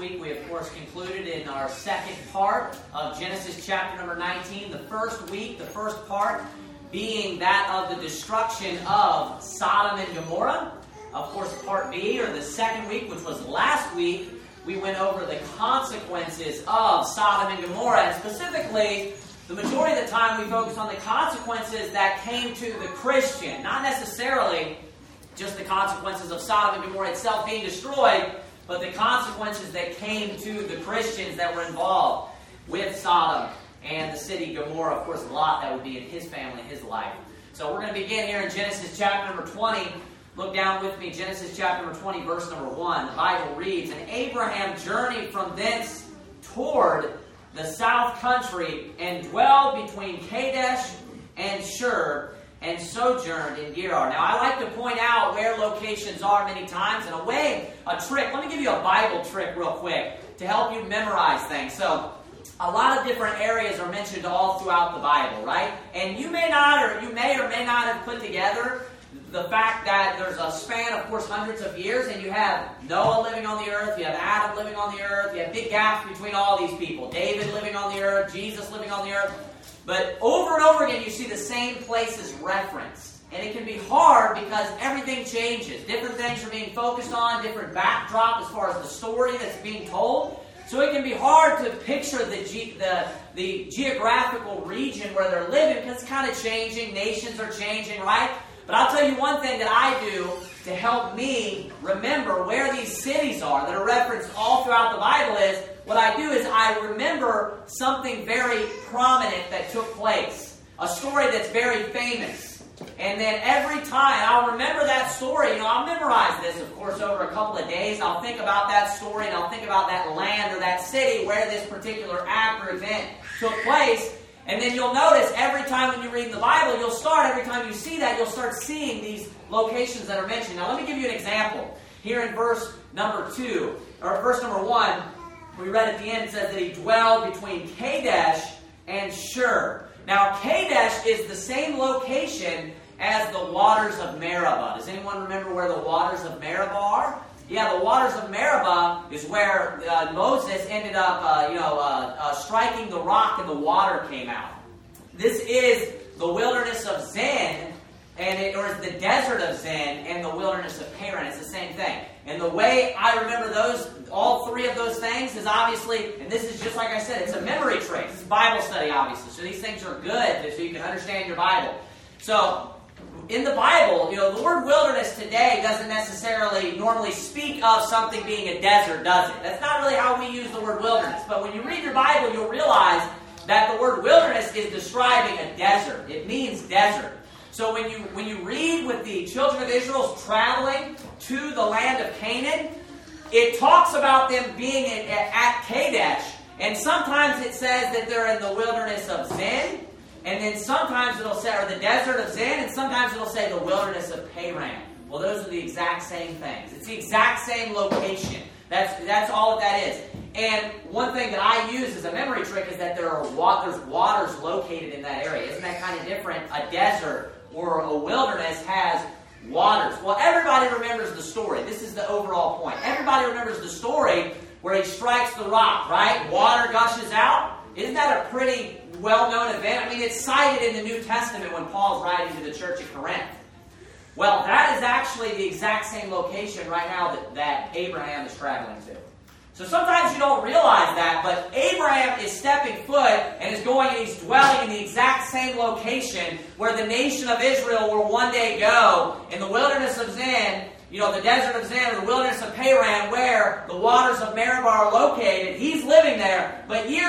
week we, of course, concluded in our second part of Genesis chapter number 19. The first week, the first part, being that of the destruction of Sodom and Gomorrah. Of course, part B, or the second week, which was last week, we went over the consequences of Sodom and Gomorrah. And specifically, the majority of the time we focused on the consequences that came to the Christian. Not necessarily just the consequences of Sodom and Gomorrah itself being destroyed, but the consequences that came to the Christians that were involved with Sodom and the city Gomorrah. Of course, Lot, that would be in his family, his life. So we're going to begin here in Genesis chapter number 20. Look down with me, Genesis chapter number 20, verse number 1. The Bible reads, "And Abraham journeyed from thence toward the south country, and dwelled between Kadesh and Shur, and sojourned in Gerar." Now, I like to point out where locations are many times, and a trick. Let me give you a Bible trick real quick to help you memorize things. So, a lot of different areas are mentioned all throughout the Bible, right? And you may or may not have put together the fact that there's a span, of course, hundreds of years, and you have Noah living on the earth, you have Adam living on the earth, you have big gaps between all these people. David living on the earth, Jesus living on the earth. But over and over again, you see the same places referenced. And it can be hard because everything changes. Different things are being focused on, different backdrop as far as the story that's being told. So it can be hard to picture the geographical region where they're living because it's kind of changing. Nations are changing, right? But I'll tell you one thing that I do to help me remember where these cities are that are referenced all throughout the Bible is, what I do is I remember something very prominent that took place. A story that's very famous. And then every time I'll remember that story, I'll memorize this, of course, over a couple of days. I'll think about that story and I'll think about that land or that city where this particular act or event took place. And then you'll notice every time when you read the Bible, every time you see that, you'll start seeing these locations that are mentioned. Now, let me give you an example. Here in verse number 2, or verse number 1, we read at the end, it says that he dwelled between Kadesh and Shur. Now, Kadesh is the same location as the waters of Meribah. Does anyone remember where the waters of Meribah are? Yeah, the waters of Meribah is where Moses ended up, striking the rock and the water came out. This is the wilderness of Zin, or the desert of Zin, and the wilderness of Paran. It's the same thing. And the way I remember all three of those things is obviously, and this is just like I said, it's a memory trick. It's Bible study, obviously. So these things are good so you can understand your Bible. So, in the Bible, the word wilderness today doesn't necessarily normally speak of something being a desert, does it? That's not really how we use the word wilderness. But when you read your Bible, you'll realize that the word wilderness is describing a desert. It means desert. So when you read with the children of Israel traveling to the land of Canaan, it talks about them being at Kadesh. And sometimes it says that they're in the wilderness of Zin. And then sometimes it'll say, or the desert of Zin, and sometimes it'll say the wilderness of Paran. Well, those are the exact same things. It's the exact same location. That's all that is. And one thing that I use as a memory trick is that there's waters located in that area. Isn't that kind of different? A desert or a wilderness has waters. Well, everybody remembers the story. This is the overall point. Everybody remembers the story where he strikes the rock, right? Water gushes out. Isn't that a pretty well-known event? I mean, it's cited in the New Testament when Paul's writing to the church at Corinth. Well, that is actually the exact same location right now that Abraham is traveling to. So sometimes you don't realize that, but Abraham is stepping foot and he's dwelling in the exact same location where the nation of Israel will one day go, in the wilderness of Zin, the desert of Zin, or the wilderness of Paran, where the waters of Meribah are located. He's living there, but many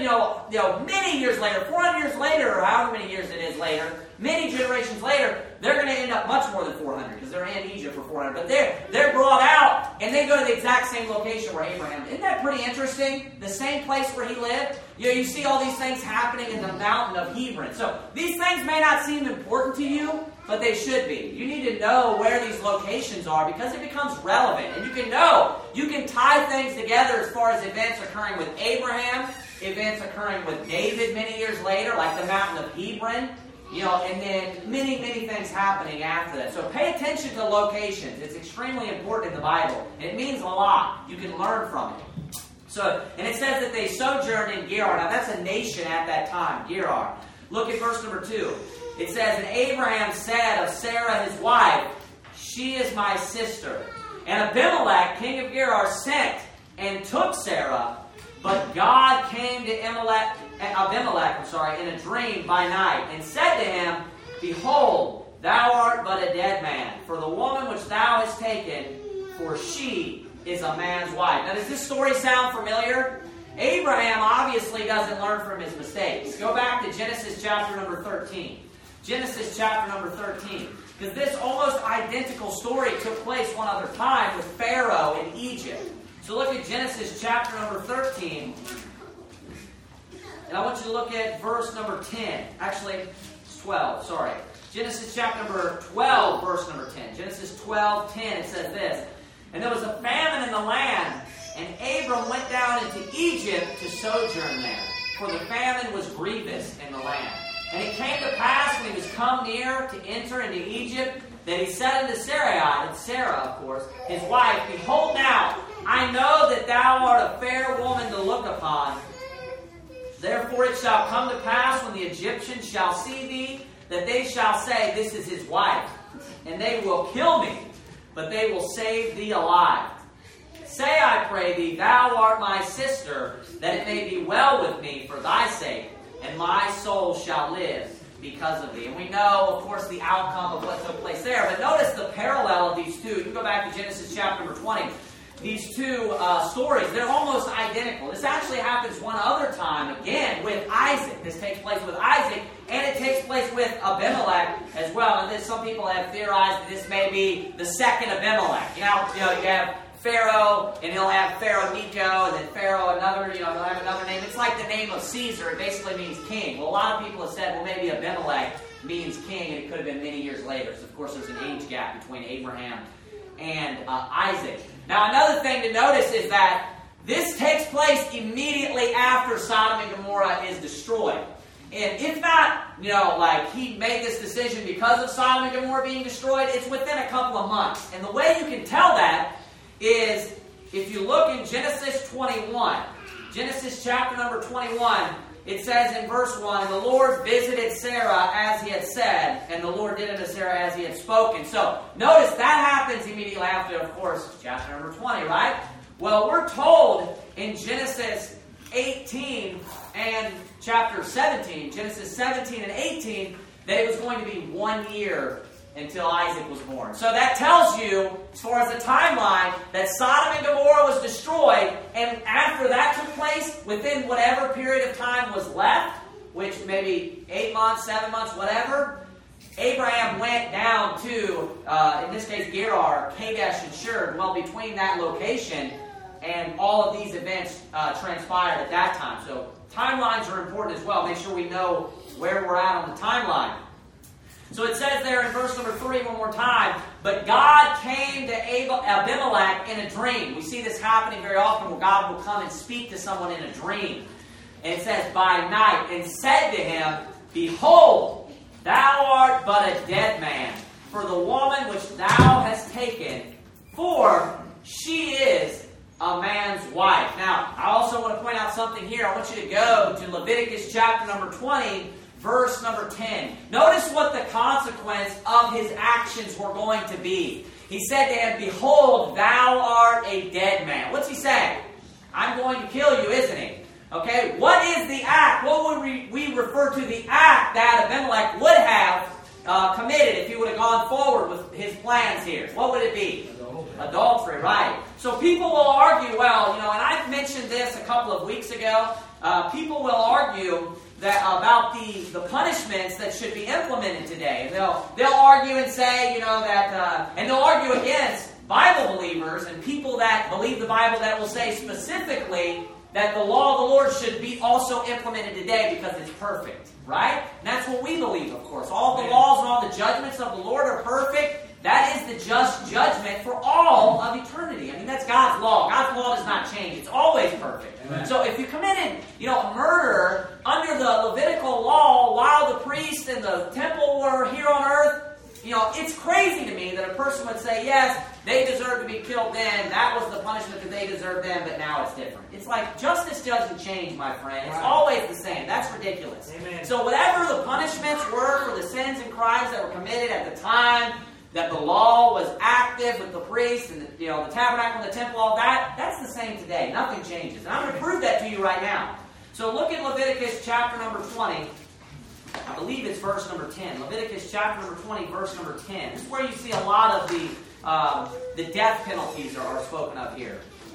years later, 400 years later, or however many years it is later, many generations later, they're going to end up much more than 400 because they're in Egypt for 400. But they're brought out and they go to the exact same location where Abraham. Isn't that pretty interesting? The same place where he lived. You see all these things happening in the mountain of Hebron. So these things may not seem important to you, but they should be. You need to know where these locations are because it becomes relevant. And you can tie things together as far as events occurring with Abraham, events occurring with David many years later, like the mountain of Hebron. And then many, many things happening after that. So pay attention to locations. It's extremely important in the Bible. And it means a lot. You can learn from it. And it says that they sojourned in Gerar. Now that's a nation at that time, Gerar. Look at verse number 2. It says, and Abraham said of Sarah his wife, she is my sister. And Abimelech, king of Gerar, sent and took Sarah, but God came to Abimelech in a dream by night, and said to him, behold, thou art but a dead man, for the woman which thou hast taken, for she is a man's wife. Now, does this story sound familiar? Abraham obviously doesn't learn from his mistakes. Go back to Genesis chapter number 13. Genesis chapter number 13. Because this almost identical story took place one other time with Pharaoh in Egypt. So look at Genesis chapter number 13. And I want you to look at verse number 10. Actually, it's 12, sorry. Genesis chapter number 12, verse number 10. Genesis 12:10, it says this. And there was a famine in the land, and Abram went down into Egypt to sojourn there, for the famine was grievous in the land. And it came to pass, when he was come near to enter into Egypt, that he said unto Sarai, and Sarah, of course, his wife, behold now, I know that thou art a fair woman to look upon. Therefore it shall come to pass, when the Egyptians shall see thee, that they shall say, this is his wife. And they will kill me, but they will save thee alive. Say, I pray thee, thou art my sister, that it may be well with me for thy sake, and my soul shall live because of thee. And we know, of course, the outcome of what took place there. But notice the parallel of these two. You can go back to Genesis chapter number 20. These two stories, they're almost identical. This actually happens one other time, again, with Isaac. This takes place with Isaac, and it takes place with Abimelech as well. And some people have theorized that this may be the second Abimelech. You have Pharaoh, and he'll have Pharaoh Necho, and then Pharaoh another, he'll have another name. It's like the name of Caesar. It basically means king. Well, a lot of people have said, well, maybe Abimelech means king, and it could have been many years later. So, of course, there's an age gap between Abraham and Isaac. Now, another thing to notice is that this takes place immediately after Sodom and Gomorrah is destroyed. And if not, like he made this decision because of Sodom and Gomorrah being destroyed, it's within a couple of months. And the way you can tell that is if you look in Genesis 21, Genesis chapter number 21, it says in verse 1, and the Lord visited Sarah as he had said, and the Lord did unto Sarah as he had spoken. So notice that happens immediately after, of course, chapter number 20, right? Well, we're told in Genesis 18 and chapter 17, Genesis 17 and 18, that it was going to be 1 year until Isaac was born. So that tells you, as far as the timeline, that Sodom and Gomorrah was destroyed, and after that took place, within whatever period of time was left, which maybe 8 months, 7 months, whatever, Abraham went down to, in this case, Gerar, Kadesh, and Shur. Well, between that location, and all of these events transpired at that time. So timelines are important as well. Make sure we know where we're at on the timeline. So it says there in verse number 3 one more time, but God came to Abimelech in a dream. We see this happening very often where God will come and speak to someone in a dream. And it says, by night, and said to him, behold, thou art but a dead man, for the woman which thou hast taken, for she is a man's wife. Now, I also want to point out something here. I want you to go to Leviticus chapter number 20, verse number 10. Notice what the consequence of his actions were going to be. He said to him, behold, thou art a dead man. What's he saying? I'm going to kill you, isn't he? Okay, what is the act? What would we refer to the act that Abimelech would have committed if he would have gone forward with his plans here? What would it be? Adultery, right. So people will argue, well, and I've mentioned this a couple of weeks ago. People will argue that about the punishments that should be implemented today. And they'll argue and say, that, and they'll argue against Bible believers and people that believe the Bible that will say specifically that the law of the Lord should be also implemented today because it's perfect, right? And that's what we believe, of course. All the laws and all the judgments of the Lord are perfect. That is the just judgment for all of eternity. I mean, that's God's law. God's law does not change. It's always perfect. Amen. So if you committed, murder under the Levitical law while the priest and the temple were here on earth, it's crazy to me that a person would say, yes, they deserve to be killed then. That was the punishment that they deserved then, but now it's different. It's like justice doesn't change, my friend. It's Right. always the same. That's ridiculous. Amen. So whatever the punishments were for the sins and crimes that were committed at the time that the law was active with the priests and the tabernacle and the temple, all that, that's the same today. Nothing changes. And I'm going to prove that to you right now. So look at Leviticus chapter number 20. I believe it's verse number 10. Leviticus chapter number 20, verse number 10. This is where you see a lot of the death penalties are spoken of here.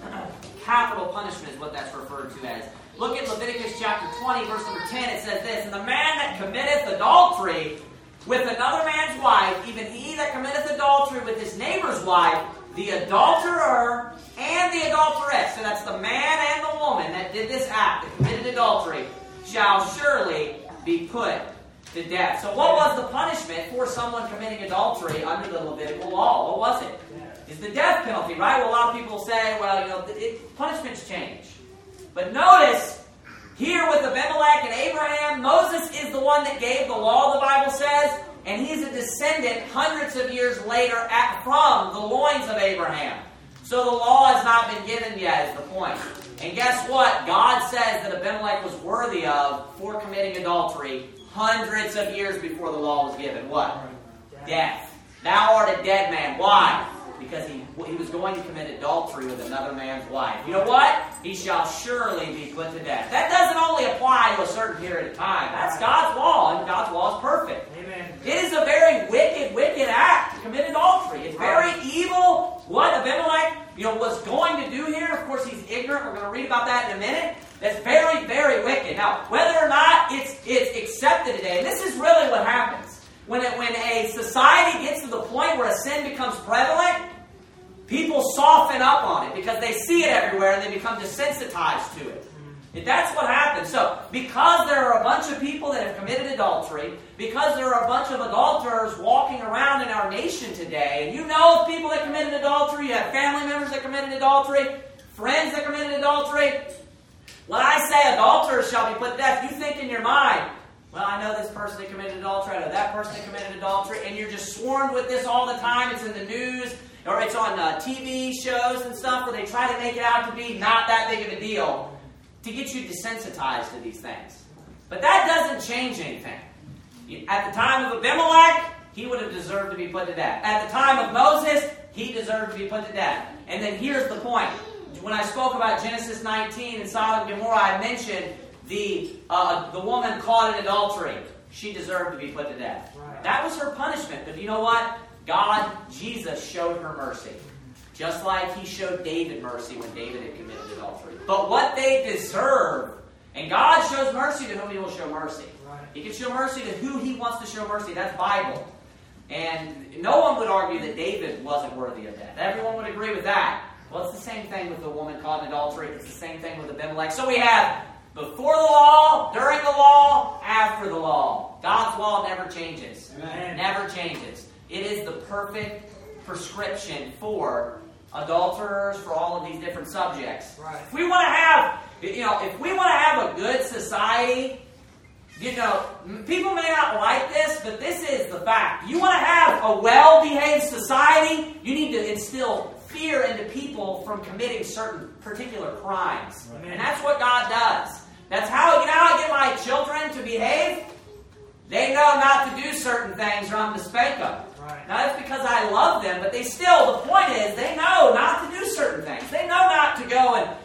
Capital punishment is what that's referred to as. Look at Leviticus chapter 20, verse number 10. It says this, "And the man that committeth adultery with another man's wife, even he that committeth adultery with his neighbor's wife, the adulterer and the adulteress," so that's the man and the woman that did this act, that committed adultery, "shall surely be put to death." So what was the punishment for someone committing adultery under the Levitical law? What was it? It's the death penalty, right? Well, a lot of people say, well, punishments change. But notice, here with Abimelech and Abraham, Moses is the one that gave the law, the Bible says, and he's a descendant hundreds of years later from the loins of Abraham. So the law has not been given yet, is the point. And guess what? God says that Abimelech was worthy of for committing adultery hundreds of years before the law was given. What? Death. Thou art a dead man. Why? Because he was going to commit adultery with another man's wife. You know what? He shall surely be put to death. That doesn't only apply to a certain period of time. That's God's law, and God's law is perfect. Amen. It is a very wicked act to commit adultery. It's very evil. What Abimelech was going to do here, of course, he's ignorant. We're going to read about that in a minute. That's very, very wicked. Now, whether or not it's accepted today, and this is really what happens. When a society gets to the point where a sin becomes prevalent, people soften up on it because they see it everywhere and they become desensitized to it. And that's what happens. So, because there are a bunch of people that have committed adultery, because there are a bunch of adulterers walking around in our nation today, and you know of people that committed adultery, you have family members that committed adultery, friends that committed adultery. When I say adulterers shall be put to death, you think in your mind, well, I know this person that committed adultery, I know that person that committed adultery, and you're just swarmed with this all the time. It's in the news, or it's on TV shows and stuff where they try to make it out to be not that big of a deal to get you desensitized to these things. But that doesn't change anything. At the time of Abimelech, he would have deserved to be put to death. At the time of Moses, he deserved to be put to death. And then here's the point. When I spoke about Genesis 19 and Sodom and Gomorrah, I mentioned the woman caught in adultery. She deserved to be put to death. Right. That was her punishment. But you know what? God, Jesus, showed her mercy. Just like he showed David mercy when David had committed adultery. But what they deserve, and God shows mercy to whom he will show mercy. Right. He can show mercy to who he wants to show mercy. That's Bible. And no one would argue that David wasn't worthy of death. Everyone would agree with that. Well, it's the same thing with the woman caught in adultery. It's the same thing with Abimelech. So we have before the law, during the law, after the law. God's law never changes. Amen. Never changes. It is the perfect prescription for adulterers, for all of these different subjects. Right. If we want to have a good society, people may not like this, but this is the fact. You want to have a well-behaved society, you need to instill fear into people from committing certain particular crimes. Right. And that's what God does. That's how I get my children to behave. They know not to do certain things or I'm going to spank them. Right. Now that's because I love them, but the point is, they know not to do certain things. They know not to go and,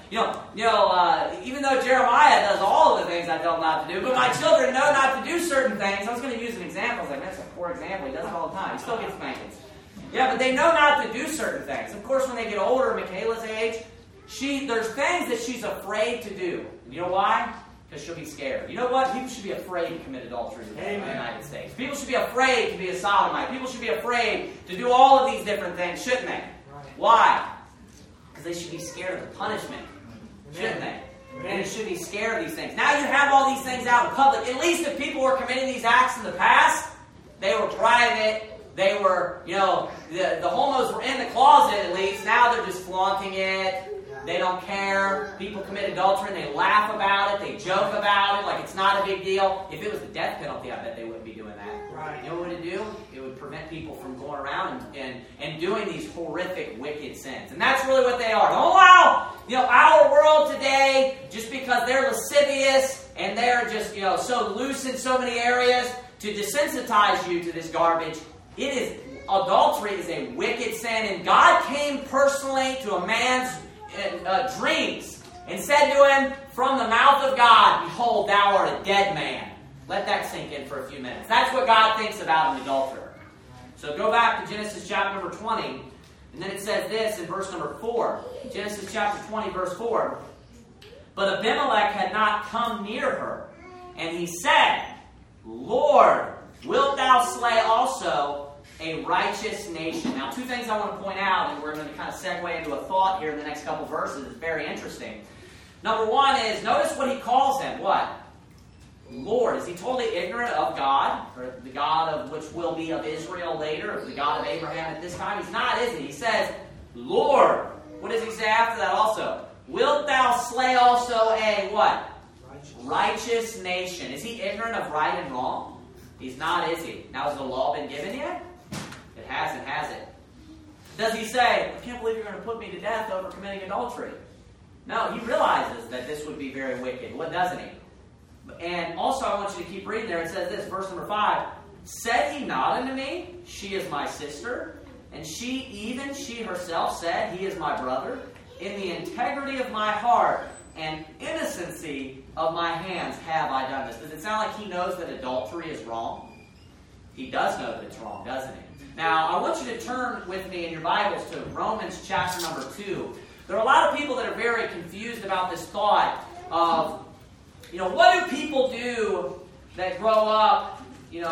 even though Jeremiah does all of the things I tell him not to do, but my children know not to do certain things. I was going to use an example. I was like, that's a poor example. He does it all the time. He still gets spankings. Yeah, but they know not to do certain things. Of course, when they get older, Michaela's age, there's things that she's afraid to do. And you know why? Because she'll be scared. You know what? People should be afraid to commit adultery in the United States. People should be afraid to be a sodomite. People should be afraid to do all of these different things, shouldn't they? Right. Why? Because they should be scared of the punishment, shouldn't they? And they should be scared of these things. Now you have all these things out in public. At least if people were committing these acts in the past, they were private. They were, the homos were in the closet at least. Now they're just flaunting it. They don't care. People commit adultery and they laugh about it. They joke about it like it's not a big deal. If it was the death penalty, I bet they wouldn't be doing that. Right. You know what it would do? It would prevent people from going around and doing these horrific, wicked sins. And that's really what they are. Don't allow our world today, just because they're lascivious and they're just, so loose in so many areas, to desensitize you to this garbage, adultery is a wicked sin, and God came personally to a man's dreams and said to him, from the mouth of God, behold, thou art a dead man. Let that sink in for a few minutes. That's what God thinks about an adulterer. So go back to Genesis chapter number 20, and then it says this in verse number 4. Genesis chapter 20, verse 4. But Abimelech had not come near her, and he said, Lord, wilt thou slay also a righteous nation? Now, two things I want to point out, and we're going to kind of segue into a thought here in the next couple verses. It's very interesting. Number one is, notice what he calls him. What? Lord. Is he totally ignorant of God, or the God of which will be of Israel later, or the God of Abraham at this time? He's not, is he? He says, Lord. What does he say after that also? Wilt thou slay also a what? Righteous nation. Is he ignorant of right and wrong? He's not, is he? Now, has the law been given yet? It hasn't, has it? Does he say, I can't believe you're going to put me to death over committing adultery? No, he realizes that this would be very wicked. What doesn't he? And also, I want you to keep reading there. It says this, verse number 5. Said he not unto me, she is my sister? And she herself said, he is my brother? In the integrity of my heart and innocency of my hands have I done this. Does it sound like he knows that adultery is wrong? He does know that it's wrong, doesn't he? Now, I want you to turn with me in your Bibles to Romans chapter number 2. There are a lot of people that are very confused about this thought of, what do people do that grow up, in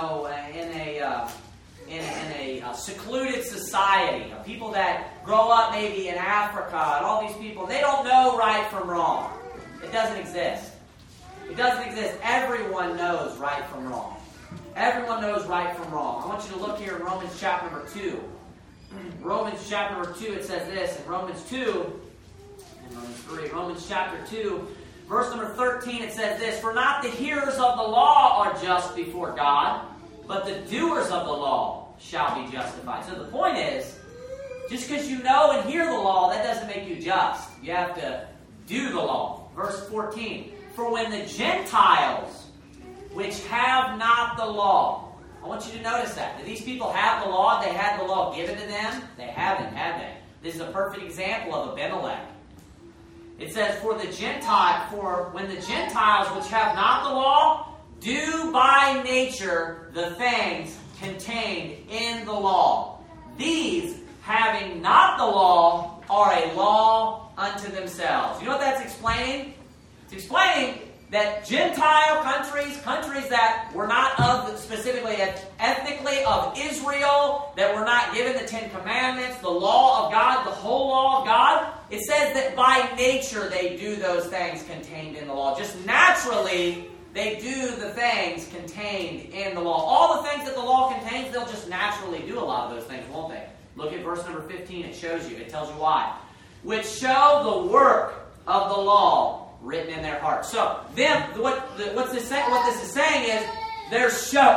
a secluded society? People that grow up maybe in Africa and all these people, they don't know right from wrong. It doesn't exist. It doesn't exist. Everyone knows right from wrong. Everyone knows right from wrong. I want you to look here in Romans chapter number 2. Romans chapter number 2, it says this. In Romans 2, and Romans 3, Romans chapter 2, verse number 13, it says this. For not the hearers of the law are just before God, but the doers of the law shall be justified. So the point is, just because you know and hear the law, that doesn't make you just. You have to do the law. Verse 14. For when the Gentiles, which have not the law. I want you to notice that. Do these people have the law? They had the law given to them? They haven't, have they? This is a perfect example of Abimelech. It says, for when the Gentiles, which have not the law, do by nature the things contained in the law. These, having not the law, are a law unto themselves. You know what that's explaining? It's explaining that Gentile countries that were not specifically ethnically of Israel, that were not given the Ten Commandments, the law of God, the whole law of God, it says that by nature they do those things contained in the law. Just naturally, they do the things contained in the law. All the things that the law contains, they'll just naturally do a lot of those things, won't they? Look at verse number 15. It shows you. It tells you why. Which show the work of the law written in their hearts. So, what this is saying is, they're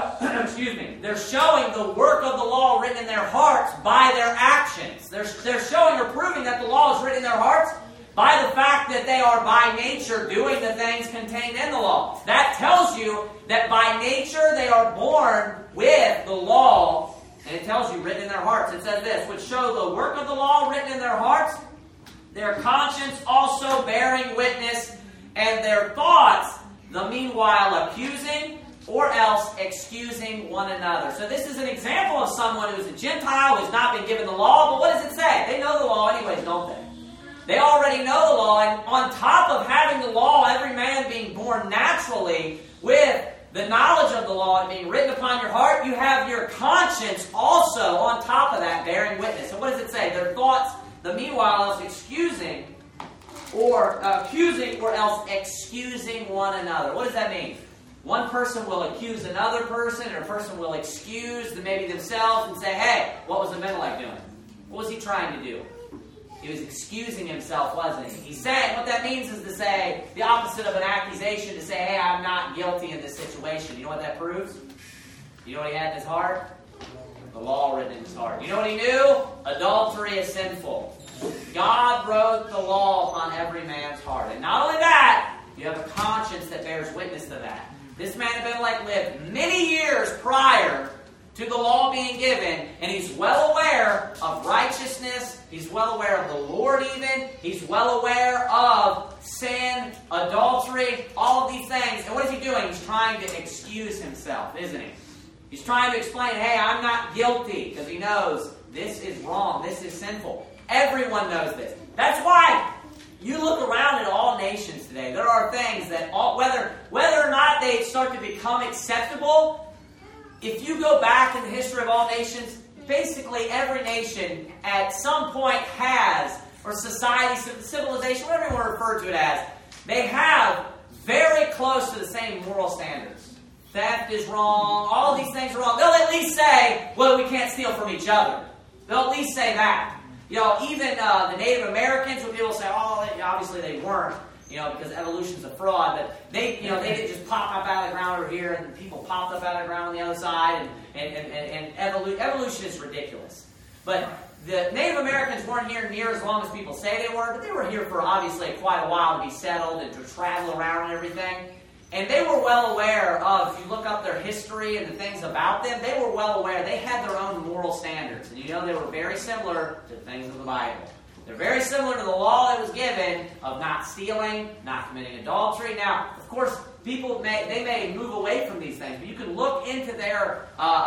showing the work of the law written in their hearts by their actions. They're showing or proving that the law is written in their hearts by the fact that they are by nature doing the things contained in the law. That tells you that by nature they are born with the law, and it tells you written in their hearts. It says this, which show the work of the law written in their hearts, their conscience also bearing witness, and their thoughts, the meanwhile accusing or else excusing one another. So this is an example of someone who is a Gentile, who has not been given the law, but what does it say? They know the law anyways, don't they? They already know the law, and on top of having the law, every man being born naturally with the knowledge of the law and being written upon your heart, you have your conscience also on top of that bearing witness. So what does it say? Their thoughts, the meanwhile, is accusing or else excusing one another. What does that mean? One person will accuse another person, or a person will excuse maybe themselves and say, hey, what was Abimelech doing? What was he trying to do? He was excusing himself, wasn't he? He's saying, what that means is to say the opposite of an accusation, to say, hey, I'm not guilty in this situation. You know what that proves? You know what he had in his heart? The law written in his heart. You know what he knew? Adultery is sinful. God wrote the law upon every man's heart. And not only that, you have a conscience that bears witness to that. This man Abimelech lived many years prior to the law being given, and he's well aware of righteousness. He's well aware of the Lord even. He's well aware of sin, adultery, all of these things. And what is he doing? He's trying to excuse himself, isn't he? He's trying to explain, hey, I'm not guilty, because he knows this is wrong, this is sinful. Everyone knows this. That's why you look around at all nations today. There are things that, whether or not they start to become acceptable, if you go back in the history of all nations, basically every nation at some point has, or society, civilization, whatever you want to refer to it as, they have very close to the same moral standards. Theft is wrong, all these things are wrong. They'll at least say, well, we can't steal from each other. They'll at least say that. Even the Native Americans, when people say, oh, obviously they weren't, because evolution's a fraud, but they didn't just pop up out of the ground over here, and people popped up out of the ground on the other side, and evolution is ridiculous. But the Native Americans weren't here near as long as people say they were, but they were here for obviously quite a while to be settled and to travel around and everything. And they were well aware of, if you look up their history and the things about them, they were well aware. They had their own moral standards. And they were very similar to the things of the Bible. They're very similar to the law that was given of not stealing, not committing adultery. Now, of course, people may move away from these things, but you can look into their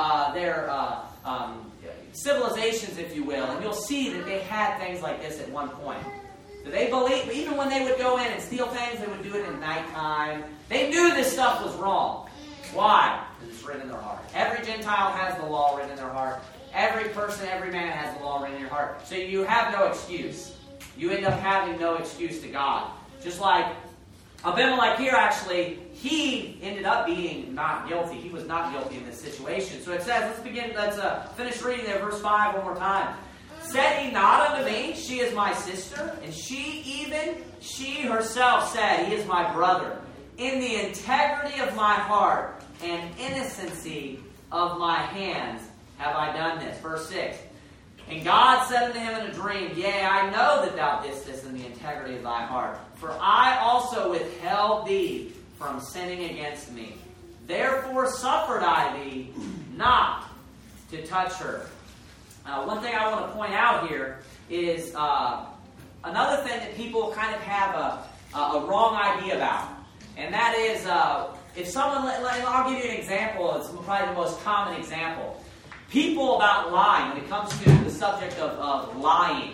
civilizations, if you will, and you'll see that they had things like this at one point. So they believe, even when they would go in and steal things, they would do it in nighttime. They knew this stuff was wrong. Why? Because it's written in their heart. Every Gentile has the law written in their heart. Every person, every man has the law written in your heart. So you have no excuse. You end up having no excuse to God. Just like Abimelech here, actually, he ended up being not guilty. He was not guilty in this situation. So it says, let's finish reading there, verse 5 one more time. Said he not unto me, she is my sister? And she herself said, he is my brother. In the integrity of my heart and innocency of my hands have I done this. Verse 6. And God said unto him in a dream, Yea, I know that thou didst this in the integrity of thy heart. For I also withheld thee from sinning against me. Therefore suffered I thee not to touch her. One thing I want to point out here is another thing that people kind of have a wrong idea about. And that is, if someone, I'll give you an example, it's probably the most common example. People about lying, when it comes to the subject of lying,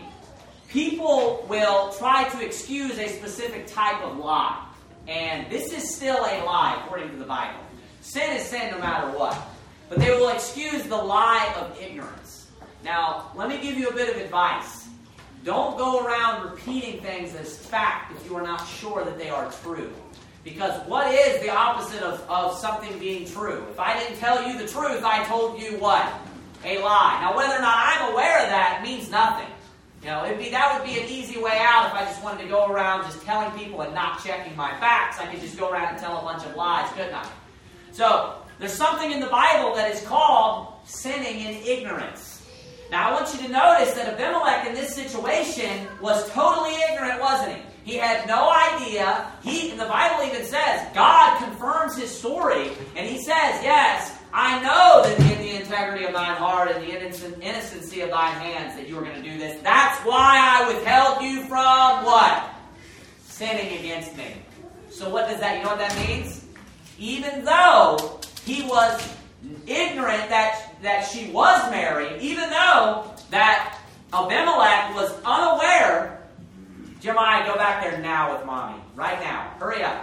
people will try to excuse a specific type of lie. And this is still a lie, according to the Bible. Sin is sin no matter what. But they will excuse the lie of ignorance. Now, let me give you a bit of advice. Don't go around repeating things as fact if you are not sure that they are true. Because what is the opposite of something being true? If I didn't tell you the truth, I told you what? A lie. Now, whether or not I'm aware of that means nothing. That would be an easy way out if I just wanted to go around just telling people and not checking my facts. I could just go around and tell a bunch of lies, couldn't I? So, there's something in the Bible that is called sinning in ignorance. Now, I want you to notice that Abimelech in this situation was totally ignorant, wasn't he? He had no idea. The Bible even says, God confirms his story, and he says, yes, I know that in the integrity of thine heart and the innocency of thine hands that you were going to do this. That's why I withheld you from what? Sinning against me. So what does that, you know what that means? Even though he was ignorant that she was married, even though that Abimelech was unaware. Jeremiah, go back there now with Mommy. Right now. Hurry up.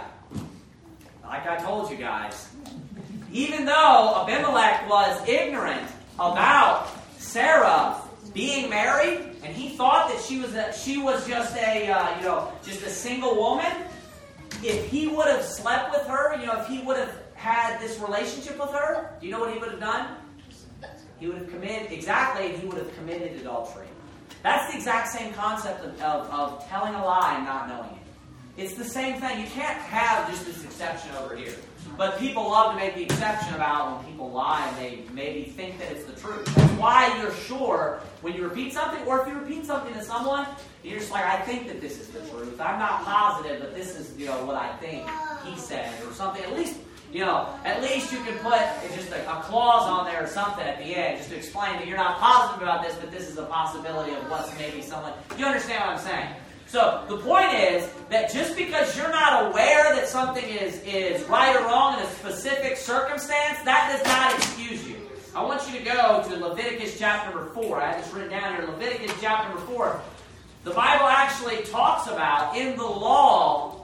Like I told you guys. Even though Abimelech was ignorant about Sarah being married, and he thought that she was just a single woman, if he would have slept with her, if he would have had this relationship with her, do you know what he would have done? He would have committed adultery. That's the exact same concept of telling a lie and not knowing it. It's the same thing. You can't have just this exception over here. But people love to make the exception about when people lie and they maybe think that it's the truth. That's why you're sure when you repeat something, or if you repeat something to someone, you're just like, I think that this is the truth. I'm not positive, but this is, what I think he said or something. At least you can put just a clause on there or something at the end just to explain that you're not positive about this, but this is a possibility of what's maybe someone. You understand what I'm saying? So the point is that just because you're not aware that something is right or wrong in a specific circumstance, that does not excuse you. I want you to go to Leviticus chapter number 4. I have this written down here. Leviticus chapter number 4. The Bible actually talks about, in the law,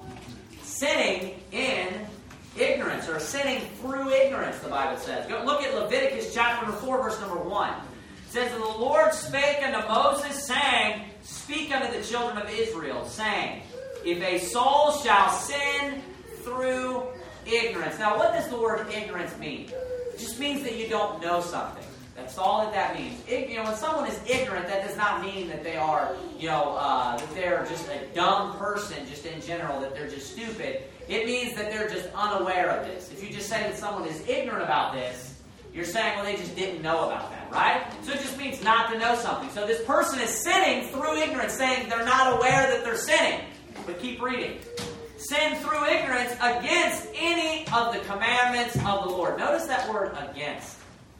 sinning in ignorance, or sinning through ignorance, the Bible says. Go look at Leviticus chapter number 4, verse number 1. It says, And the Lord spake unto Moses, saying, Speak unto the children of Israel, saying, If a soul shall sin through ignorance. Now, what does the word ignorance mean? It just means that you don't know something. That's all that means. When someone is ignorant, that does not mean that they are, that they're just a dumb person, just in general, that they're just stupid. It means that they're just unaware of this. If you just say that someone is ignorant about this, you're saying, well, they just didn't know about that, right? So it just means not to know something. So this person is sinning through ignorance, saying they're not aware that they're sinning. But keep reading. Sin through ignorance against any of the commandments of the Lord. Notice that word against.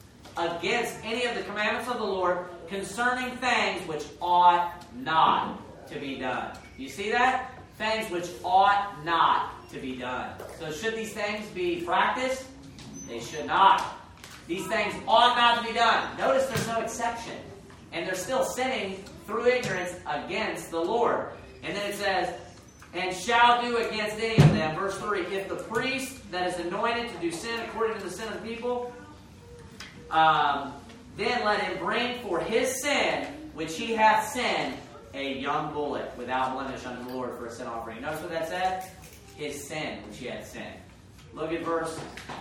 Against any of the commandments of the Lord concerning things which ought not to be done. You see that? Things which ought not to be done. So should these things be practiced? They should not. These things ought not to be done. Notice there's no exception. And they're still sinning through ignorance against the Lord. And then it says, And shall do against any of them. Verse 3, If the priest that is anointed to do sin according to the sin of the people, then let him bring for his sin, which he hath sinned, a young bullock without blemish unto the Lord for a sin offering. Notice what that said? His sin, which he hath sinned. Look at verse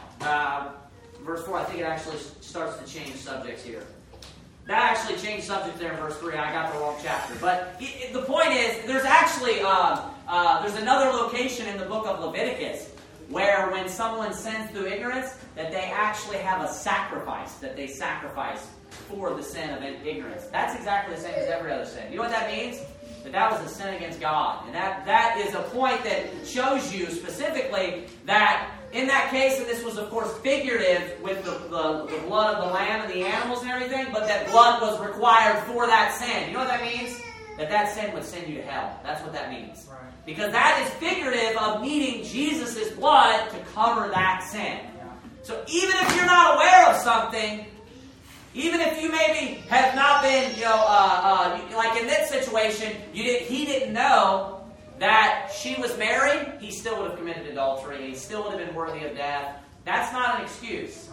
4. I think it actually starts to change subjects here. That actually changed subjects there in verse 3. I got the wrong chapter. But the point is, there's actually there's another location in the book of Leviticus where when someone sins through ignorance, that they actually have a sacrifice that they sacrifice for the sin of ignorance. That's exactly the same as every other sin. You know what that means? That was a sin against God. And that is a point that shows you specifically that in that case, and this was of course figurative with the blood of the lamb and the animals and everything, but that blood was required for that sin. You know what that means? That sin would send you to hell. That's what that means. Right. Because that is figurative of needing Jesus' blood to cover that sin. Yeah. So even if you're not aware of something, even if you maybe have not been, like in this situation, he didn't know that she was married, he still would have committed adultery, and he still would have been worthy of death. That's not an excuse.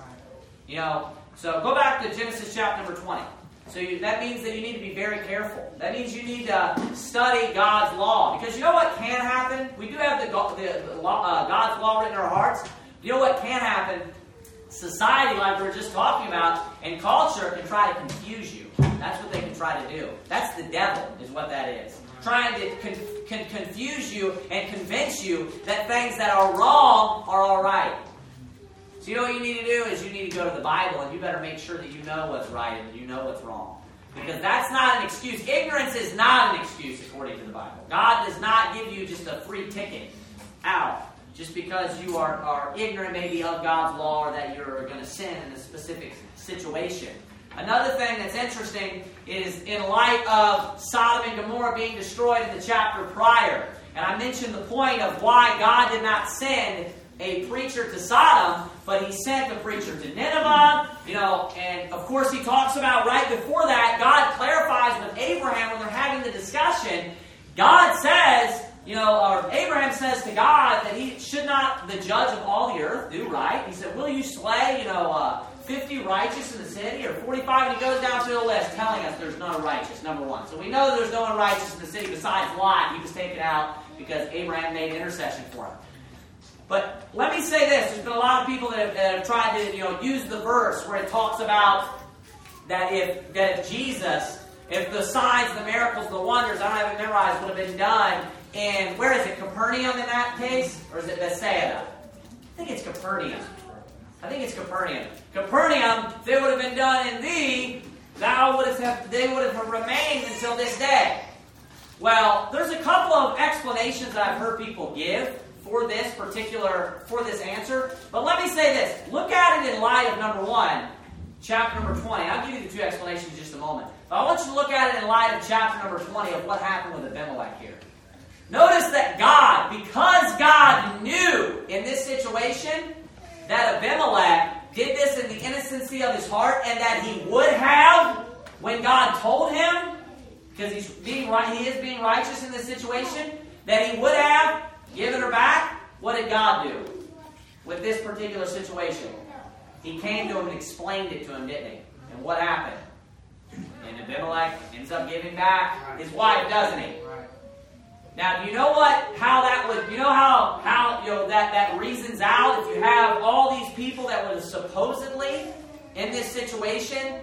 So go back to Genesis chapter number 20. So that means that you need to be very careful. That means you need to study God's law. Because you know what can happen? We do have God's law written in our hearts. You know what can happen? Society, like we were just talking about, and culture can try to confuse you. That's what they can try to do. That's the devil, is what that is. Trying to confuse you and convince you that things that are wrong are all right. So you know what you need to do is you need to go to the Bible, and you better make sure that you know what's right and you know what's wrong. Because that's not an excuse. Ignorance is not an excuse according to the Bible. God does not give you just a free ticket out just because you are ignorant maybe of God's law or that you're going to sin in a specific situation. Another thing that's interesting is in light of Sodom and Gomorrah being destroyed in the chapter prior. And I mentioned the point of why God did not send a preacher to Sodom, but he sent a preacher to Nineveh. And of course he talks about right before that, God clarifies with Abraham when they're having the discussion. God says, or Abraham says to God that he should not, the judge of all the earth, do right. He said, will you slay, 50 righteous in the city or 45? And he goes down through the list telling us there's none righteous, number one. So we know there's no one righteous in the city besides Lot. He was taken out because Abraham made intercession for him. But let me say this. There's been a lot of people that have tried to use the verse where it talks about that if Jesus, if the signs, the miracles, the wonders, I don't have it memorized, would have been done in, where is it, Capernaum in that case? Or is it Bethsaida? I think it's Capernaum. Capernaum, if it would have been done in thee, they would have remained until this day. Well, there's a couple of explanations that I've heard people give for this answer. But let me say this. Look at it in light of number 1, chapter number 20. I'll give you the two explanations in just a moment. But I want you to look at it in light of chapter number 20 of what happened with Abimelech here. Notice that because God knew in this situation that Abimelech did this in the innocency of his heart, and that he would have, when God told him, because he is being righteous in this situation, that he would have given her back. What did God do with this particular situation? He came to him and explained it to him, didn't he? And what happened? And Abimelech ends up giving back his wife, doesn't he? Now, do you know how that reasons out if you have all these people that were supposedly in this situation,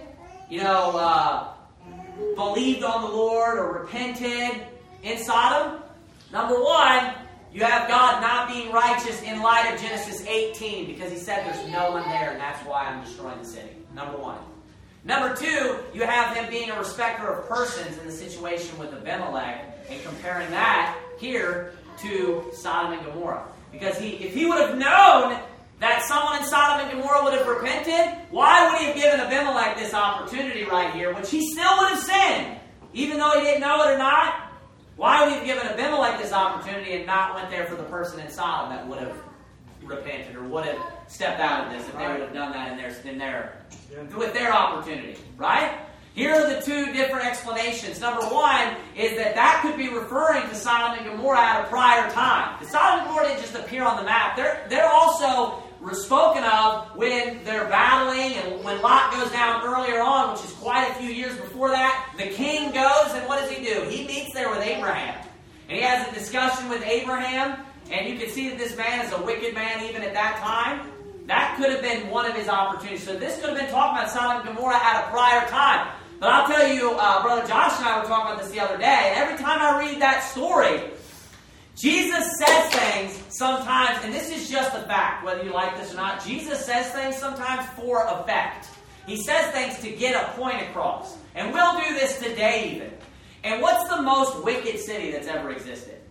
believed on the Lord or repented in Sodom? Number 1, you have God not being righteous in light of Genesis 18 because he said there's no one there and that's why I'm destroying the city. Number 1. Number 2, you have him being a respecter of persons in the situation with Abimelech and comparing that here to Sodom and Gomorrah. Because if he would have known that someone in Sodom and Gomorrah would have repented, why would he have given Abimelech this opportunity right here, which he still would have sinned, even though he didn't know it or not? Why would he have given Abimelech this opportunity and not went there for the person in Sodom that would have repented or would have stepped out of this if they would have done that with their opportunity, right? Here are the two different explanations. Number 1 is that could be referring to Sodom and Gomorrah at a prior time. The Sodom and Gomorrah didn't just appear on the map. They're also spoken of when they're battling and when Lot goes down earlier on, which is quite a few years before that. The king goes, and what does he do? He meets there with Abraham. And he has a discussion with Abraham, and you can see that this man is a wicked man even at that time. That could have been one of his opportunities. So this could have been talking about Sodom and Gomorrah at a prior time. But I'll tell you, Brother Josh and I were talking about this the other day, and every time I read that story, Jesus says things sometimes, and this is just a fact, whether you like this or not. Jesus says things sometimes for effect. He says things to get a point across. And we'll do this today even. And what's the most wicked city that's ever existed?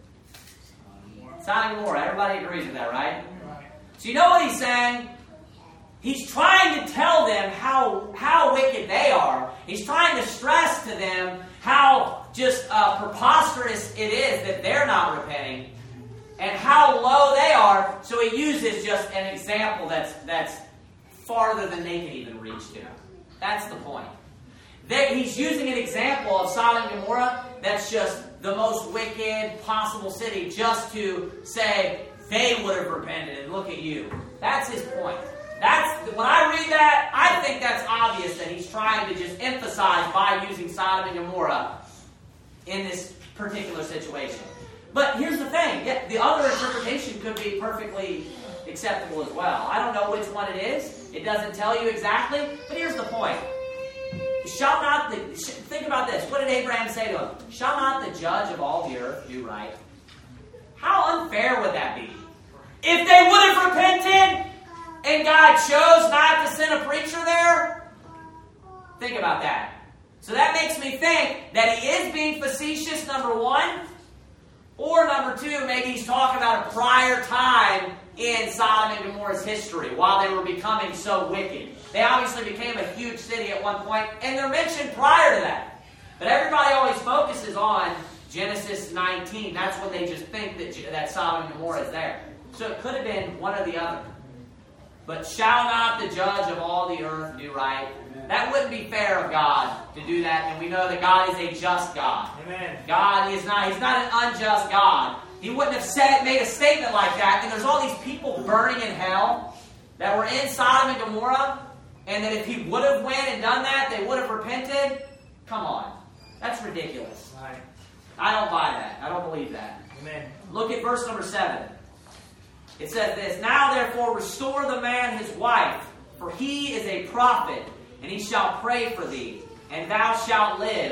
Sodom and Gomorrah. Everybody agrees with that, right? So you know what he's saying? He's trying to tell them how wicked they are. He's trying to stress to them how just preposterous it is that they're not repenting and how low they are. So he uses just an example that's farther than they can even reach to. That's the point. He's using an example of Sodom and Gomorrah that's just the most wicked possible city just to say they would have repented and look at you. That's his point. When I read that, I think that's obvious that he's trying to just emphasize by using Sodom and Gomorrah in this particular situation. But here's the thing. The other interpretation could be perfectly acceptable as well. I don't know which one it is. It doesn't tell you exactly. But here's the point. Think about this. What did Abraham say to him? Shall not the judge of all the earth do right? How unfair would that be? If they would have repented and God chose not to send a preacher there? Think about that. So that makes me think that he is being facetious, number 1. Or number 2, maybe he's talking about a prior time in Sodom and Gomorrah's history while they were becoming so wicked. They obviously became a huge city at one point, and they're mentioned prior to that. But everybody always focuses on Genesis 19. That's when they just think that Sodom and Gomorrah is there. So it could have been one or the other. But shall not the judge of all the earth do right? That wouldn't be fair of God to do that, and we know that God is a just God. Amen. He's not an unjust God. He wouldn't have made a statement like that, and there's all these people burning in hell that were in Sodom and Gomorrah, and that if he would have went and done that, they would have repented. Come on. That's ridiculous. Right. I don't buy that. I don't believe that. Amen. Look at verse number 7. It says this, Now therefore restore the man his wife, for he is a prophet, and he shall pray for thee, and thou shalt live.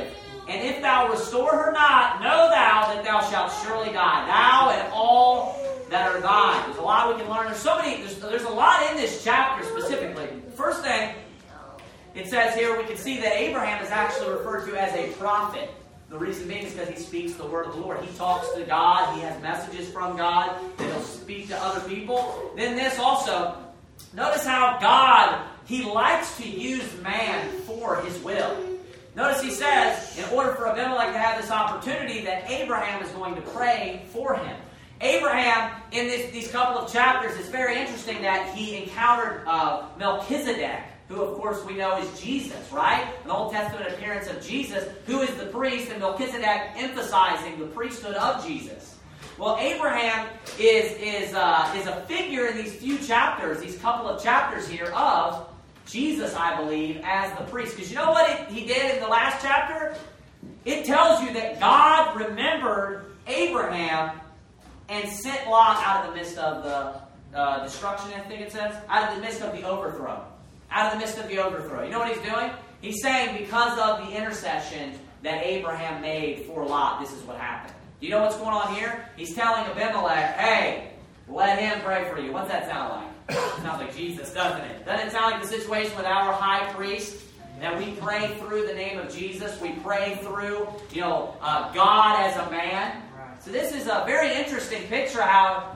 and if thou restore her not, know thou that thou shalt surely die, thou and all that are thine. There's a lot we can learn. There's a lot in this chapter specifically. First thing, it says here, we can see that Abraham is actually referred to as a prophet. The reason being is because he speaks the word of the Lord. He talks to God. He has messages from God that he'll speak to other people. Then this also, notice how God, he likes to use man for his will. Notice he says, in order for Abimelech to have this opportunity, that Abraham is going to pray for him. Abraham, in these couple of chapters, it's very interesting that he encountered Melchizedek, who of course we know is Jesus, right? An Old Testament appearance of Jesus, who is the priest, and Melchizedek emphasizing the priesthood of Jesus. Well, Abraham is a figure in these few chapters, these couple of chapters here, of Jesus, I believe, as the priest. Because you know what he did in the last chapter? It tells you that God remembered Abraham and sent Lot out of the midst of the destruction, I think it says, out of the midst of the overthrow. Out of the midst of the overthrow. You know what he's doing? He's saying because of the intercession that Abraham made for Lot, this is what happened. Do you know what's going on here? He's telling Abimelech, hey, let him pray for you. What's that sound like? It sounds like Jesus, doesn't it? Doesn't it sound like the situation with our high priest? That we pray through the name of Jesus. We pray through, God as a man. So this is a very interesting picture how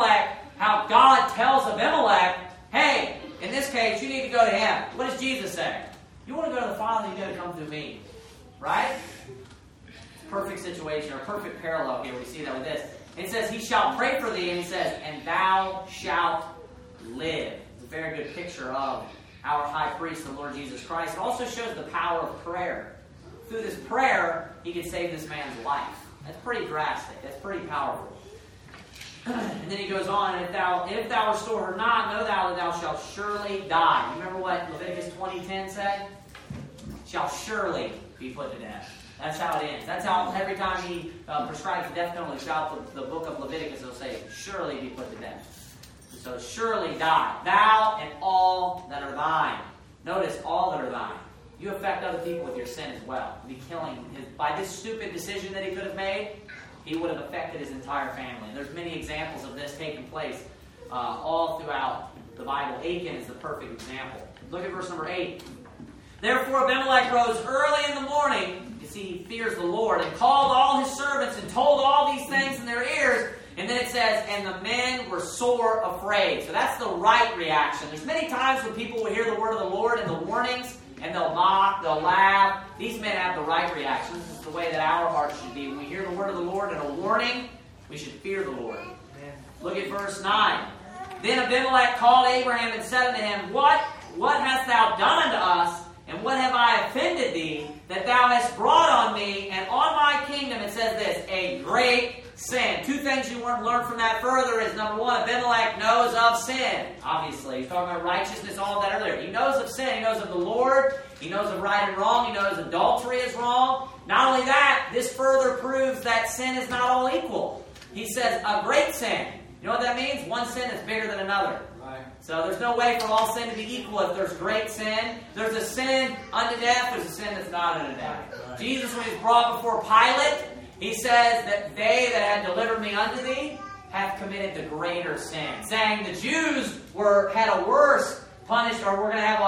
God tells Abimelech, hey, in this case, you need to go to him. What does Jesus say? You want to go to the Father, you got to come through me. Right? Perfect situation, or perfect parallel here. We see that with this. It says, he shall pray for thee, and he says, and thou shalt live. It's a very good picture of our high priest, the Lord Jesus Christ. It also shows the power of prayer. Through this prayer, he could save this man's life. That's pretty drastic. That's pretty powerful. And then he goes on, and if thou restore her not, know thou that thou shalt surely die. Remember what Leviticus 20:10 said? Shall surely be put to death. That's how it ends. That's how every time he prescribes the death penalty throughout the book of Leviticus, he'll say, surely be put to death. So surely die. Thou and all that are thine. Notice, all that are thine. You affect other people with your sin as well. Be killing by this stupid decision that he could have made, he would have affected his entire family. And there's many examples of this taking place all throughout the Bible. Achan is the perfect example. Look at verse number 8. Therefore Abimelech rose early in the morning. You see, he fears the Lord, and called all his servants and told all these things in their ears. And then it says, and the men were sore afraid. So that's the right reaction. There's many times when people will hear the word of the Lord and the warnings, and they'll mock, they'll laugh. These men have the right reaction. This is the way that our hearts should be. When we hear the word of the Lord and a warning, we should fear the Lord. Amen. Look at verse 9. Then Abimelech called Abraham and said unto him, What hast thou done unto us, and what have I offended thee, that thou hast brought on me, and on my kingdom, it says this, a great sin. Two things you want to learn from that further is, number one, Abimelech knows of sin. Obviously, he's talking about righteousness, all of that earlier. He knows of sin. He knows of the Lord. He knows of right and wrong. He knows adultery is wrong. Not only that, this further proves that sin is not all equal. He says a great sin. You know what that means? One sin is bigger than another. Right. So there's no way for all sin to be equal. If there's great sin, there's a sin unto death, there's a sin that's not unto death. Right. Jesus, when he's brought before Pilate, he says that they that had delivered me unto thee have committed the greater sin. Saying the Jews had a worse punished, or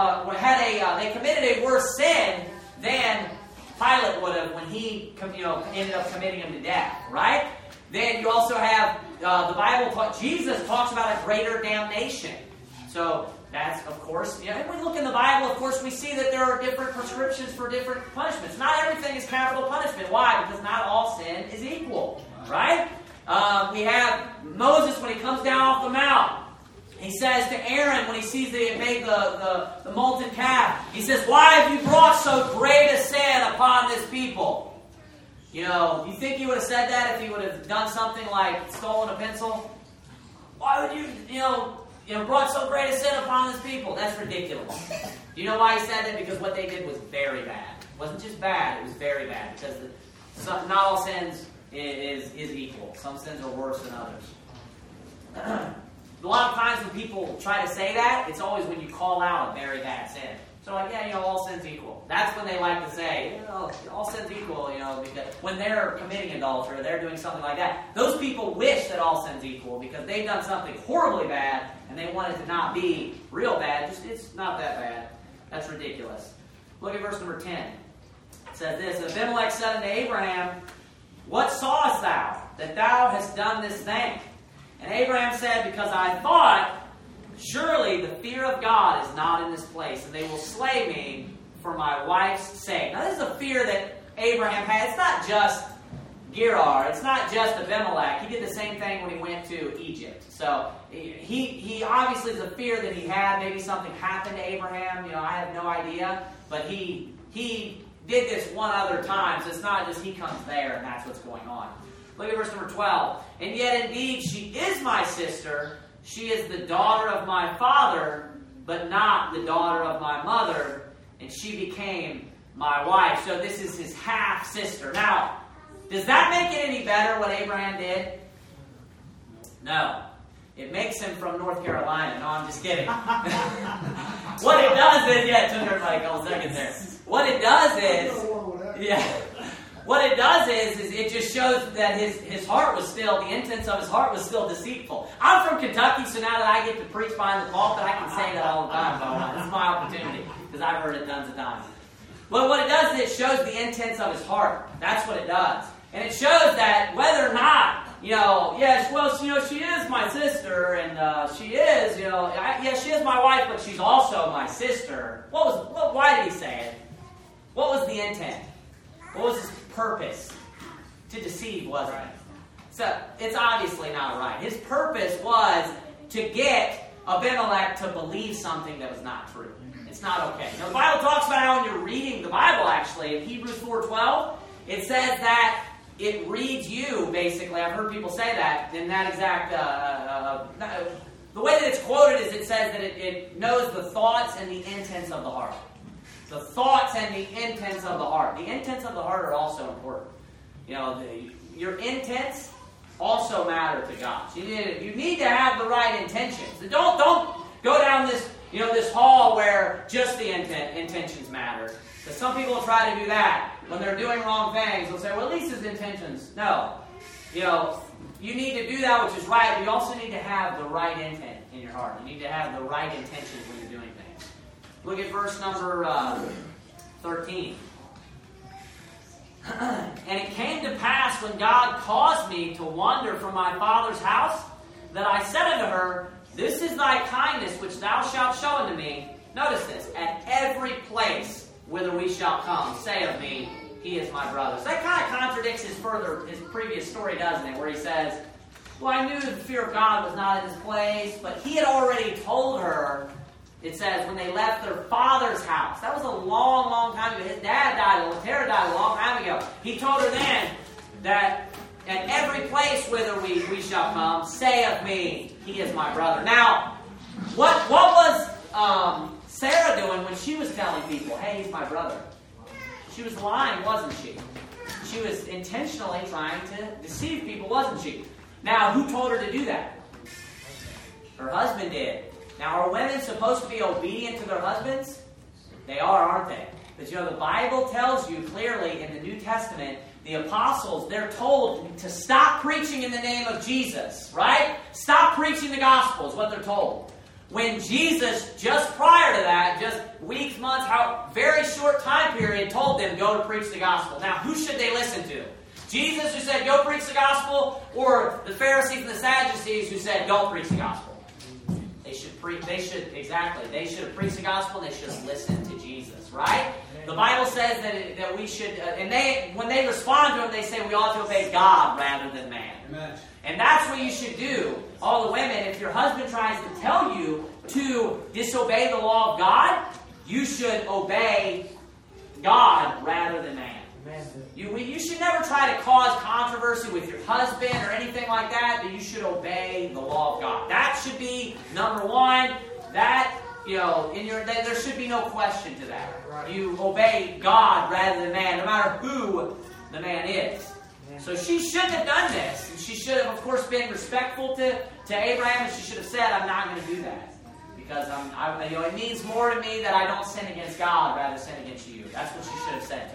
they committed a worse sin than Pilate would have when he ended up committing him to death. Right? Then you also have the Bible. Jesus talks about a greater damnation. So that's, of course, if we look in the Bible, of course, we see that there are different prescriptions for different punishments. Not everything is capital punishment. Why? Because not all sin is equal. Right? We have Moses when he comes down off the mount. He says to Aaron when he sees that he had made the molten calf, he says, Why have you brought so great a sin upon this people? You think he would have said that if he would have done something like stolen a pencil? Why would you brought so great a sin upon this people? That's ridiculous. Do you know why he said that? Because what they did was very bad. It wasn't just bad, it was very bad. Because not all sins is equal. Some sins are worse than others. A lot of times when people try to say that, it's always when you call out a very bad sin. So like, yeah, all sin's equal. That's when they like to say, all sin's equal, because when they're committing adultery, they're doing something like that. Those people wish that all sin's equal because they've done something horribly bad and they want it to not be real bad. It's not that bad. That's ridiculous. Look at verse number 10. It says this, Abimelech said unto Abraham, what sawest thou, that thou hast done this thing? And Abraham said, because I thought, surely the fear of God is not in this place, and they will slay me for my wife's sake. Now this is a fear that Abraham had. It's not just Gerar. It's not just Abimelech. He did the same thing when he went to Egypt. So he obviously is a fear that he had. Maybe something happened to Abraham. I have no idea. But he did this one other time. So it's not just he comes there and that's what's going on. Look at verse number 12. And yet indeed she is my sister. She is the daughter of my father, but not the daughter of my mother. And she became my wife. So this is his half-sister. Now, does that make it any better what Abraham did? No. It makes him from North Carolina. No, I'm just kidding. What it does is, it took everybody a couple seconds there. What it does is it just shows that his heart was still, the intents of his heart was still deceitful. I'm from Kentucky, so now that I get to preach behind the pulpit, I can say that all the time if I want. This is my opportunity, because I've heard it tons of times. But what it does is it shows the intents of his heart. That's what it does. And it shows that whether or not, she is my sister, and she is, she is my wife, but she's also my sister. Why did he say it? What was the intent? What was his purpose? To deceive, wasn't it? So, it's obviously not right. His purpose was to get Abimelech to believe something that was not true. It's not okay. Now, the Bible talks about how when you're reading the Bible, actually, in Hebrews 4:12, it says that it reads you, basically. I've heard people say that in that exact... the way that it's quoted is it says that it knows the thoughts and the intents of the heart. The thoughts and the intents of the heart. The intents of the heart are also important. Your intents also matter to God. So you need to have the right intentions. Don't go down this hall where just the intentions matter. Because some people try to do that. When they're doing wrong things, they'll say, well, at least his intentions. No. You need to do that which is right, but you also need to have the right intent in your heart. You need to have the right intentions when you're doing things. Look at verse number 13. And it came to pass when God caused me to wander from my father's house, that I said unto her, this is thy kindness which thou shalt show unto me. Notice this, at every place whither we shall come, say of me, he is my brother. So that kind of contradicts his previous story, doesn't it? Where he says, well, I knew the fear of God was not in this place, but he had already told her, it says, when they left their father's house. That was a long, long time ago. His dad died, Terah died a long time ago. He told her then that at every place whither we shall come, say of me, he is my brother. Now, what was Sarah doing when she was telling people, hey, he's my brother? She was lying, wasn't she? She was intentionally trying to deceive people, wasn't she? Now, who told her to do that? Her husband did. Now, are women supposed to be obedient to their husbands? They are, aren't they? But the Bible tells you clearly in the New Testament, the apostles, they're told to stop preaching in the name of Jesus, right? Stop preaching the gospel is what they're told. When Jesus, just prior to that, just weeks, months, very short time period, told them, go to preach the gospel. Now, who should they listen to? Jesus, who said, go preach the gospel, or the Pharisees and the Sadducees, who said, don't preach the gospel? They should have preached the gospel, and they should have listened to Jesus, right? The Bible says that we should, when they respond to him, they say we ought to obey God rather than man. Amen. And that's what you should do, all the women. If your husband tries to tell you to disobey the law of God, you should obey God rather than man. You should never try to cause controversy with your husband or anything like that, but you should obey the law of God. That should be number one. That, there should be no question to that. You obey God rather than man, no matter who the man is. So she shouldn't have done this. And she should have, of course, been respectful to Abraham, and she should have said, I'm not going to do that. because it means more to me that I don't sin against God rather than sin against you. That's what she should have said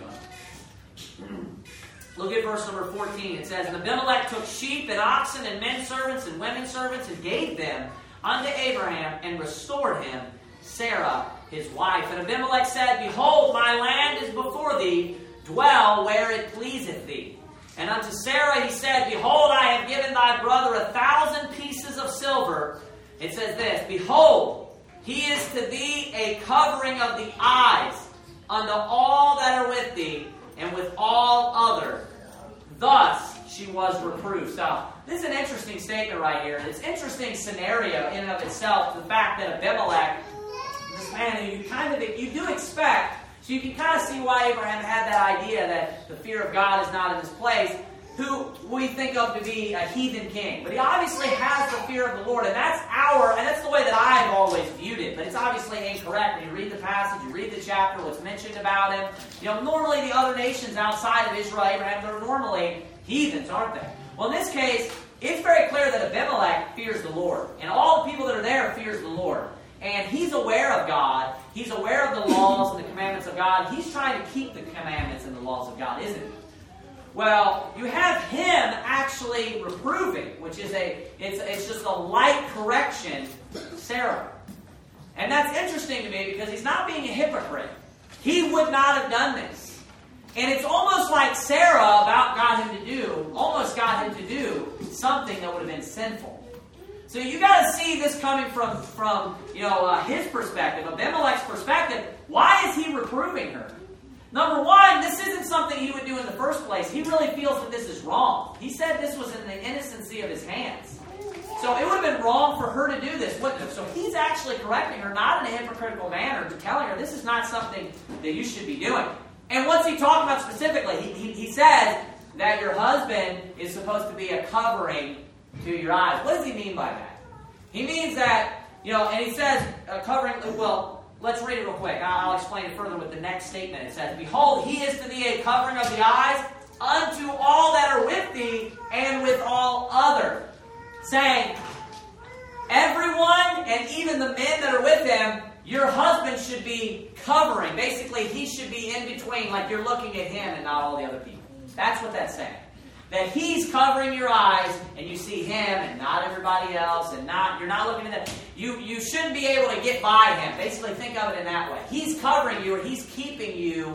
to him. Look at verse number 14. It says, And Abimelech took sheep and oxen and men servants and women servants and gave them unto Abraham and restored him Sarah his wife. And Abimelech said, Behold, my land is before thee, dwell where it pleaseth thee. And unto Sarah he said, Behold, I have given thy brother 1,000 pieces of silver. It says this, Behold, he is to thee a covering of the eyes unto all that are with thee, and with all other. Thus she was reproved. So, this is an interesting statement right here. It's an interesting scenario in and of itself, the fact that Abimelech, this man who you do expect, so you can kind of see why Abraham had that idea that the fear of God is not in his place, who we think of to be a heathen king. But he obviously has the fear of the Lord, and that's the way that I've always viewed it. But it's obviously incorrect. When you read the passage, you read the chapter, what's mentioned about him. Normally the other nations outside of Israel, Abraham, they're normally heathens, aren't they? Well, in this case, it's very clear that Abimelech fears the Lord. And all the people that are there fears the Lord. And he's aware of God. He's aware of the laws and the commandments of God. He's trying to keep the commandments and the laws of God, isn't he? Well, you have him actually reproving, which is it's just a light correction, Sarah. And that's interesting to me because he's not being a hypocrite. He would not have done this. And it's almost like Sarah got him to do something that would have been sinful. So you got to see this coming from his perspective, Abimelech's perspective. Why is he reproving her? Number one, this isn't something he would do in the first place. He really feels that this is wrong. He said this was in the innocency of his hands. So it would have been wrong for her to do this, wouldn't it? So he's actually correcting her, not in a hypocritical manner, to telling her this is not something that you should be doing. And what's he talking about specifically? He says that your husband is supposed to be a covering to your eyes. What does he mean by that? He means that, and he says covering, well, let's read it real quick. I'll explain it further with the next statement. It says, Behold, he is to thee a covering of the eyes unto all that are with thee and with all other. Saying, everyone and even the men that are with him, your husband should be covering. Basically, he should be in between, like you're looking at him and not all the other people. That's what that's saying. That he's covering your eyes and you see him and not everybody else, and you're not looking at them. You shouldn't be able to get by him. Basically, think of it in that way. He's covering you, or he's keeping you,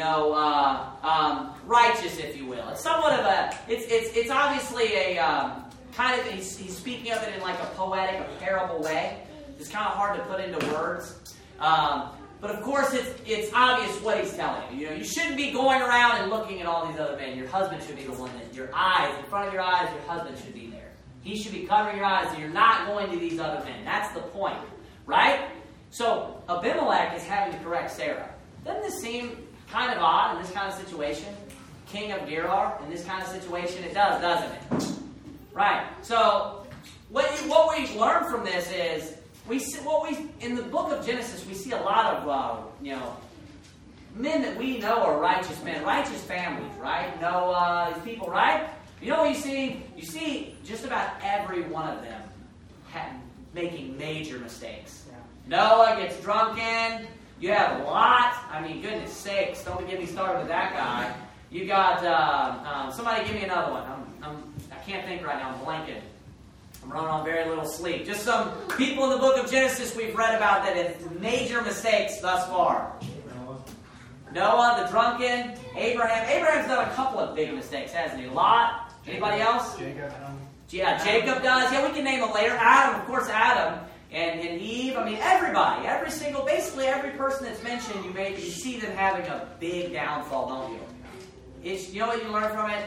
righteous, if you will. It's somewhat of it's obviously a kind of, he's speaking of it in like a poetic, a parable way. It's kind of hard to put into words. But of course, it's obvious what he's telling you. You shouldn't be going around and looking at all these other men. Your husband should be the one that your eyes, in front of your eyes, your husband should be there. He should be covering your eyes, and you're not going to these other men. That's the point, right? So Abimelech is having to correct Sarah. Doesn't this seem kind of odd in this kind of situation? King of Gerar in this kind of situation? It does, doesn't it? Right. So what we learn from this is, in the book of Genesis, we see a lot of, men that we know are righteous men, righteous families, right? Noah, these people, right? You know what you see? You see just about every one of them making major mistakes. Yeah. Noah gets drunken. You have Lot. I mean, goodness sakes, don't get me started with that guy. You got, somebody give me another one. I can't think right now. I'm blanking. I'm running on very little sleep. Just some people in the book of Genesis we've read about that have major mistakes thus far. Noah, the drunken, Abraham. Abraham's done a couple of big mistakes, hasn't he? Lot. Anybody else? Jacob. Yeah, Jacob does. Yeah, we can name them later. Adam, of course, Adam. And Eve. I mean, everybody. Basically every person that's mentioned, you see them having a big downfall, don't you? You know what you learn from it?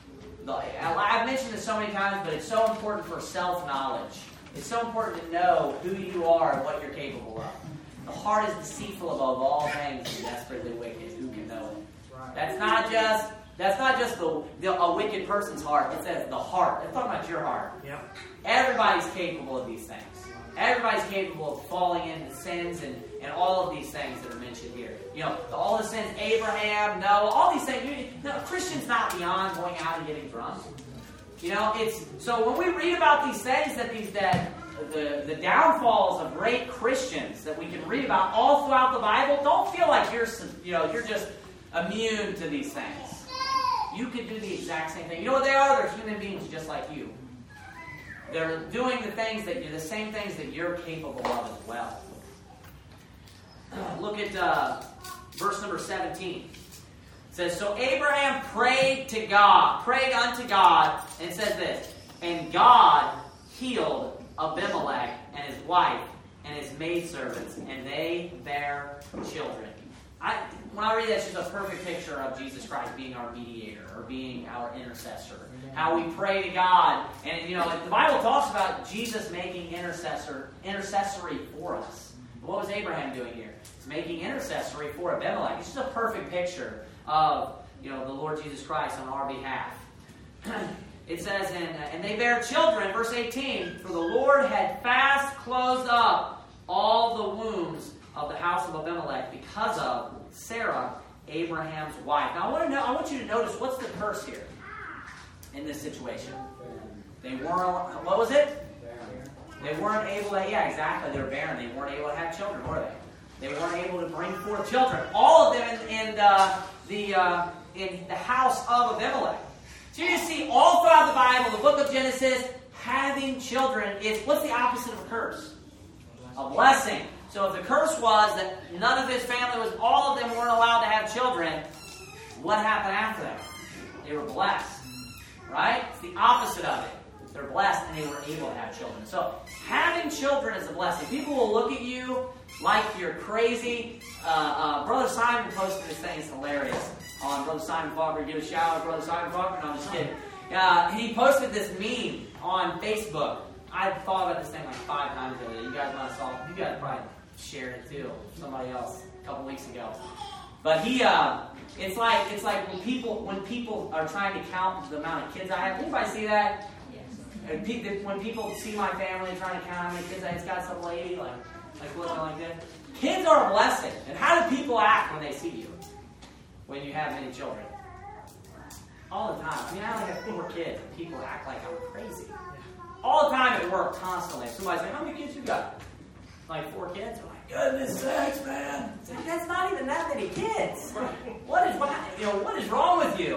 I've mentioned this so many times, but it's so important for self-knowledge. It's so important to know who you are and what you're capable of. The heart is deceitful above all things and desperately wicked. Who can know it? Right. That's not just a wicked person's heart. It says the heart. It's talking about your heart. Yep. Everybody's capable of these things. Everybody's capable of falling into sins and all of these things that are mentioned here. All the sins, Abraham, Noah, all these things. Christian's not beyond going out and getting drunk. So when we read about these things that the downfalls of great Christians that we can read about all throughout the Bible, don't feel like you're just immune to these things. You could do the exact same thing. You know what they are? They're human beings just like you. They're doing the same things that you're capable of as well. Look at verse number 17. It says, so Abraham prayed unto God, and it says this, and God healed Abimelech and his wife and his maidservants, and they bare children. When I read that, it's just a perfect picture of Jesus Christ being our mediator or being our intercessor. How we pray to God. And, the Bible talks about Jesus making intercessory for us. What was Abraham doing here? He's making intercessory for Abimelech. It's just a perfect picture of, the Lord Jesus Christ on our behalf. It says, and they bare children, verse 18, for the Lord had fast closed up all the wombs of the house of Abimelech because of Sarah, Abraham's wife. Now I want you to notice, what's the curse here in this situation? They weren't, what was it? They weren't able to, they were barren. They weren't able to have children, were they? They weren't able to bring forth children. All of them in the house of Abimelech. So you see all throughout the Bible, the book of Genesis, having children is, what's the opposite of a curse? A blessing. So if the curse was that none of his family all of them weren't allowed to have children, what happened after that? They were blessed. Right? It's the opposite of it. They're blessed and they were able to have children. So having children is a blessing. People will look at you like you're crazy. Brother Simon posted this thing. It's hilarious. On Brother Simon Faulkner. Give a shout out, Brother Simon Faulkner. No, I'm just kidding. He posted this meme on Facebook. I thought about this thing like 5 times the other day. You guys might have saw it. You guys probably shared it too. Somebody else a couple weeks ago. But it's like when people are trying to count the amount of kids I have. Anybody see that? Yes. When people see my family trying to count how many kids I have, it's got some lady like looking like this. Kids are a blessing. And how do people act when they see you? When you have many children? All the time. I only have 4 kids and people act like I'm crazy. All the time at work, constantly. Somebody's like, how many kids you got? Like 4 kids? I'm like, goodness sakes, man. It's like, that's not even that many kids. What is wrong with you?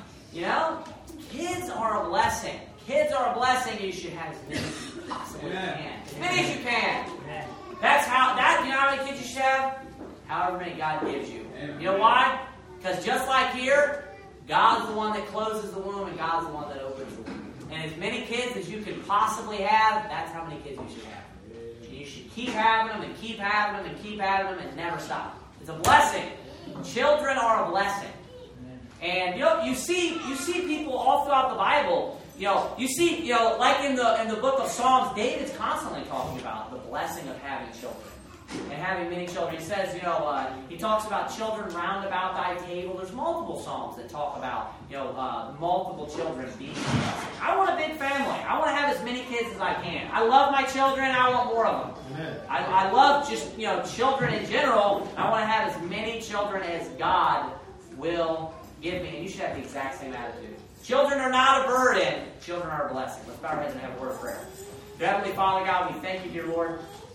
Kids are a blessing. Kids are a blessing. You should have as many as you possibly can. As many as you can. That's how many kids you should have? However many God gives you. You know why? Because just like here, God's the one that closes the womb and God's the one that opens the womb. And as many kids as you can possibly have, that's how many kids you should have. And you should keep having them and keep having them and keep having them and never stop. It's a blessing. Children are a blessing. And you see people all throughout the Bible. You see like in the book of Psalms, David's constantly talking about the blessing of having children. And having many children. He says, he talks about children round about thy table. There's multiple psalms that talk about, multiple children being blessed. I want a big family. I want to have as many kids as I can. I love my children. I want more of them. I love just, children in general. I want to have as many children as God will give me. And you should have the exact same attitude. Children are not a burden. Children are a blessing. Let's bow our heads and have a word of prayer. Dear Heavenly Father, God, we thank you, dear Lord.